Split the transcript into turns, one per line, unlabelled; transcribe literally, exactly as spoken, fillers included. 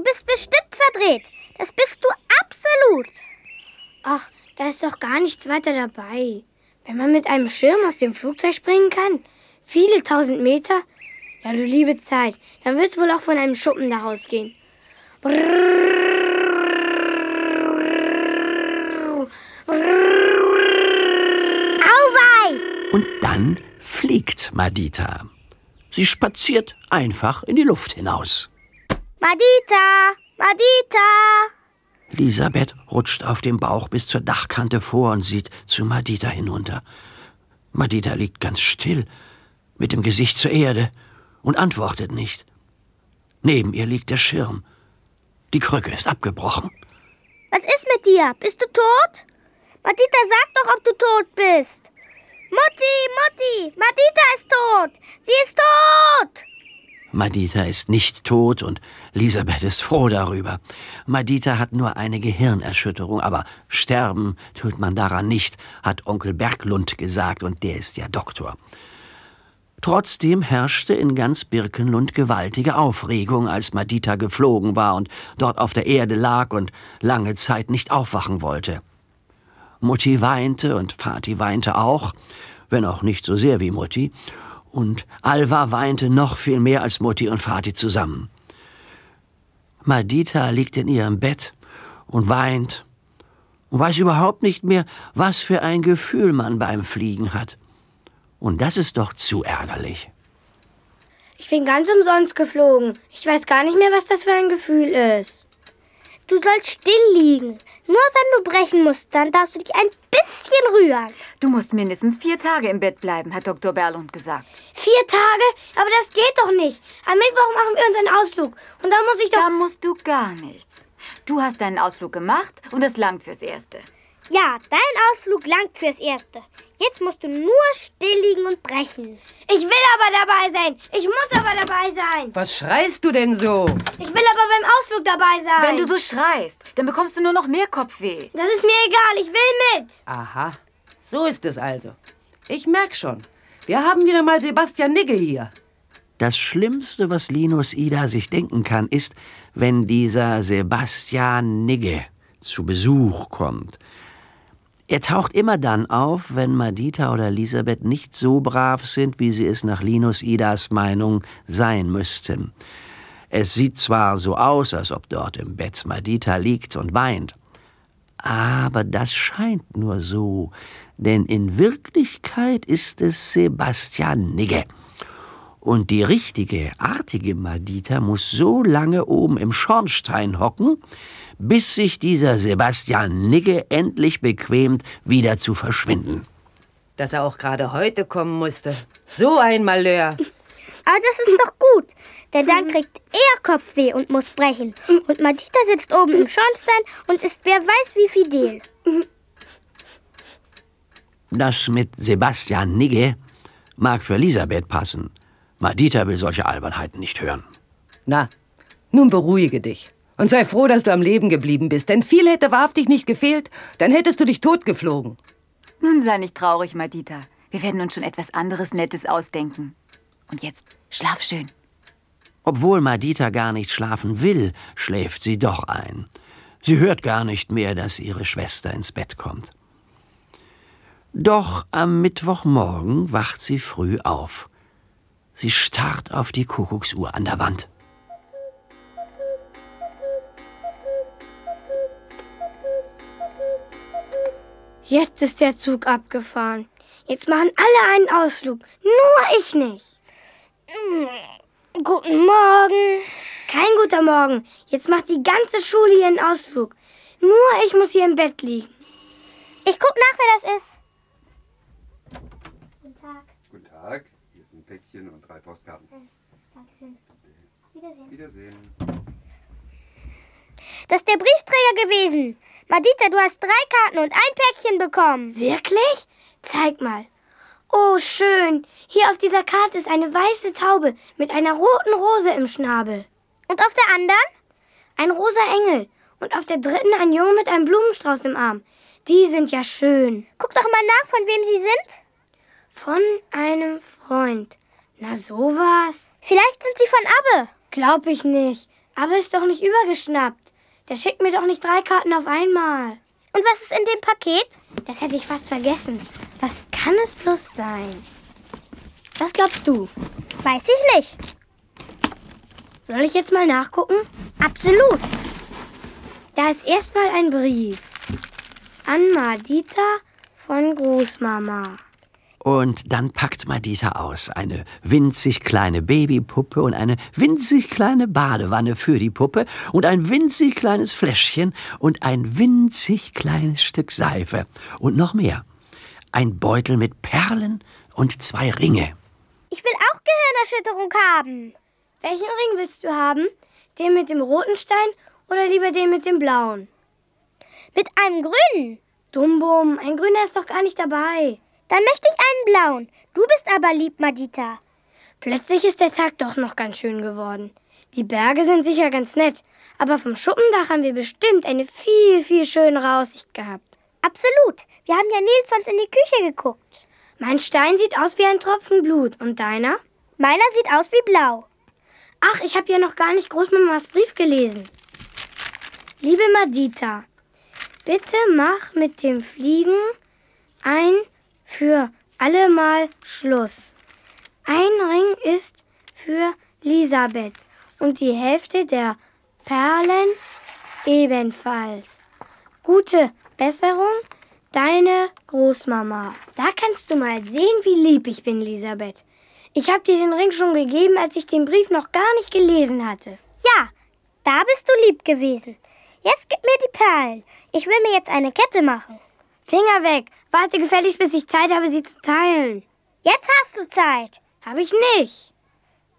bist bestimmt verdreht. Das bist du absolut.
Ach, da ist doch gar nichts weiter dabei. Wenn man mit einem Schirm aus dem Flugzeug springen kann, viele tausend Meter, ja du liebe Zeit, dann wird es wohl auch von einem Schuppen da rausgehen.
Auweih!
Und dann fliegt Madita. Sie spaziert einfach in die Luft hinaus.
Madita! Madita!
Lisabeth rutscht auf dem Bauch bis zur Dachkante vor und sieht zu Madita hinunter. Madita liegt ganz still, mit dem Gesicht zur Erde und antwortet nicht. Neben ihr liegt der Schirm. Die Krücke ist abgebrochen.
Was ist mit dir? Bist du tot? Madita, sag doch, ob du tot bist. Mutti, Mutti, Madita ist tot. Sie ist tot.
Madita ist nicht tot und Lisabeth ist froh darüber. Madita hat nur eine Gehirnerschütterung, aber sterben tut man daran nicht, hat Onkel Berglund gesagt, und der ist ja Doktor. Trotzdem herrschte in ganz Birkenlund gewaltige Aufregung, als Madita geflogen war und dort auf der Erde lag und lange Zeit nicht aufwachen wollte. Mutti weinte und Vati weinte auch, wenn auch nicht so sehr wie Mutti, und Alva weinte noch viel mehr als Mutti und Vati zusammen. Madita liegt in ihrem Bett und weint und weiß überhaupt nicht mehr, was für ein Gefühl man beim Fliegen hat. Und das ist doch zu ärgerlich.
Ich bin ganz umsonst geflogen. Ich weiß gar nicht mehr, was das für ein Gefühl ist.
Du sollst still liegen. Nur wenn du brechen musst, dann darfst du dich ein bisschen rühren.
Du musst mindestens vier Tage im Bett bleiben, hat Doktor Berglund gesagt.
Vier Tage? Aber das geht doch nicht. Am Mittwoch machen wir unseren Ausflug. Und dann muss ich doch...
Da musst du gar nichts. Du hast deinen Ausflug gemacht und das langt fürs Erste.
Ja, dein Ausflug langt fürs Erste. Jetzt musst du nur still liegen und brechen.
Ich will aber dabei sein. Ich muss aber dabei sein.
Was schreist du denn so?
Ich will aber beim Ausflug dabei sein.
Wenn du so schreist, dann bekommst du nur noch mehr Kopfweh.
Das ist mir egal. Ich will mit.
Aha, so ist es also. Ich merk schon. Wir haben wieder mal Sebastian Nigge hier.
Das Schlimmste, was Linus Ida sich denken kann, ist, wenn dieser Sebastian Nigge zu Besuch kommt. Er taucht immer dann auf, wenn Madita oder Lisabeth nicht so brav sind, wie sie es nach Linus Idas Meinung sein müssten. Es sieht zwar so aus, als ob dort im Bett Madita liegt und weint, aber das scheint nur so, denn in Wirklichkeit ist es Sebastian Nigge. Und die richtige, artige Madita muss so lange oben im Schornstein hocken, bis sich dieser Sebastian Nigge endlich bequemt, wieder zu verschwinden.
Dass er auch gerade heute kommen musste. So ein Malheur.
Aber das ist doch gut, denn dann kriegt er Kopfweh und muss brechen. Und Madita sitzt oben im Schornstein und ist wer weiß wie fidel.
Das mit Sebastian Nigge mag für Lisabeth passen. Madita will solche Albernheiten nicht hören.
Na, nun beruhige dich. Und sei froh, dass du am Leben geblieben bist, denn viel hätte wahrhaftig nicht gefehlt, dann hättest du dich totgeflogen.
Nun sei nicht traurig, Madita. Wir werden uns schon etwas anderes Nettes ausdenken. Und jetzt schlaf schön.
Obwohl Madita gar nicht schlafen will, schläft sie doch ein. Sie hört gar nicht mehr, dass ihre Schwester ins Bett kommt. Doch am Mittwochmorgen wacht sie früh auf. Sie starrt auf die Kuckucksuhr an der Wand.
Jetzt ist der Zug abgefahren. Jetzt machen alle einen Ausflug. Nur ich nicht.
Mm, guten Morgen.
Kein guter Morgen. Jetzt macht die ganze Schule hier einen Ausflug. Nur ich muss hier im Bett liegen.
Ich guck nach, wer das ist. Guten Tag.
Guten Tag. Hier ist ein Päckchen und drei Postkarten.
Dankeschön. Wiedersehen.
Wiedersehen.
Das ist der Briefträger gewesen. Madita, du hast drei Karten und ein Päckchen bekommen.
Wirklich? Zeig mal. Oh, schön. Hier auf dieser Karte ist eine weiße Taube mit einer roten Rose im Schnabel.
Und auf der anderen?
Ein rosa Engel. Und auf der dritten ein Junge mit einem Blumenstrauß im Arm. Die sind ja schön.
Guck doch mal nach, von wem sie sind.
Von einem Freund. Na, sowas.
Vielleicht sind sie von Abbe.
Glaub ich nicht. Aber ist doch nicht übergeschnappt. Der schickt mir doch nicht drei Karten auf einmal.
Und was ist in dem Paket?
Das hätte ich fast vergessen. Was kann es bloß sein? Was glaubst du?
Weiß ich nicht.
Soll ich jetzt mal nachgucken?
Absolut.
Da ist erstmal ein Brief. An Madita von Großmama.
Und dann packt Madita aus eine winzig kleine Babypuppe und eine winzig kleine Badewanne für die Puppe und ein winzig kleines Fläschchen und ein winzig kleines Stück Seife und noch mehr. Ein Beutel mit Perlen und zwei Ringe.
Ich will auch Gehirnerschütterung haben.
Welchen Ring willst du haben? Den mit dem roten Stein oder lieber den mit dem blauen?
Mit einem grünen.
Dumbum, ein grüner ist doch gar nicht dabei.
Dann möchte ich einen blauen. Du bist aber lieb, Madita.
Plötzlich ist der Tag doch noch ganz schön geworden. Die Berge sind sicher ganz nett, aber vom Schuppendach haben wir bestimmt eine viel, viel schönere Aussicht gehabt.
Absolut. Wir haben ja Nils sonst in die Küche geguckt.
Mein Stein sieht aus wie ein Tropfen Blut. Und deiner?
Meiner sieht aus wie blau.
Ach, ich habe ja noch gar nicht Großmamas Brief gelesen. Liebe Madita, bitte mach mit dem Fliegen ein für allemal Schluss. Ein Ring ist für Lisabeth und die Hälfte der Perlen ebenfalls. Gute Besserung, deine Großmama. Da kannst du mal sehen, wie lieb ich bin, Lisabeth. Ich habe dir den Ring schon gegeben, als ich den Brief noch gar nicht gelesen hatte.
Ja, da bist du lieb gewesen. Jetzt gib mir die Perlen. Ich will mir jetzt eine Kette machen.
Finger weg. Warte gefälligst, bis ich Zeit habe, sie zu teilen.
Jetzt hast du Zeit.
Habe ich nicht.